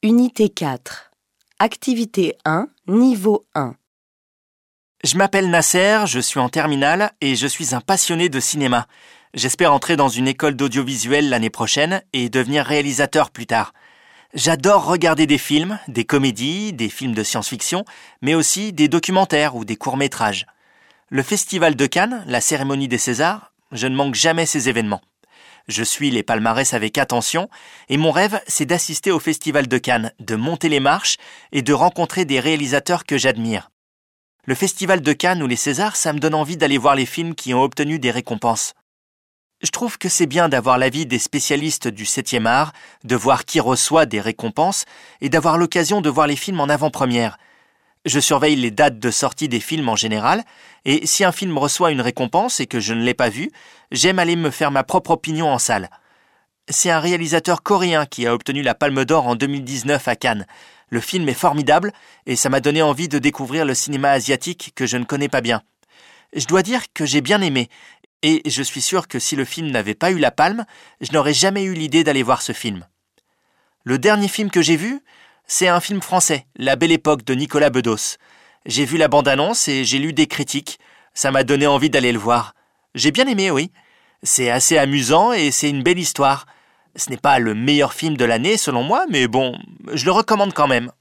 Unité 4. Activité 1, niveau 1. Je m'appelle Nasser, je suis en terminale et je suis un passionné de cinéma. J'espère entrer dans une école d'audiovisuel l'année prochaine et devenir réalisateur plus tard. J'adore regarder des films, des comédies, des films de science-fiction, mais aussi des documentaires ou des courts-métrages. Le Festival de Cannes, la cérémonie des Césars, je ne manque jamais ces événements. Je suis les palmarès avec attention et mon rêve, c'est d'assister au Festival de Cannes, de monter les marches et de rencontrer des réalisateurs que j'admire. Le Festival de Cannes ou les Césars, ça me donne envie d'aller voir les films qui ont obtenu des récompenses. Je trouve que c'est bien d'avoir l'avis des spécialistes du 7e art, de voir qui reçoit des récompenses et d'avoir l'occasion de voir les films en avant-première. Je surveille les dates de sortie des films en général et si un film reçoit une récompense et que je ne l'ai pas vu, j'aime aller me faire ma propre opinion en salle. C'est un réalisateur coréen qui a obtenu la Palme d'Or en 2019 à Cannes. Le film est formidable et ça m'a donné envie de découvrir le cinéma asiatique que je ne connais pas bien. Je dois dire que j'ai bien aimé et je suis sûr que si le film n'avait pas eu la Palme, je n'aurais jamais eu l'idée d'aller voir ce film. Le dernier film que j'ai vu, c'est un film français, La Belle Époque de Nicolas Bedos. J'ai vu la bande-annonce et j'ai lu des critiques. Ça m'a donné envie d'aller le voir. J'ai bien aimé, oui. C'est assez amusant et c'est une belle histoire. Ce n'est pas le meilleur film de l'année selon moi, mais bon, je le recommande quand même.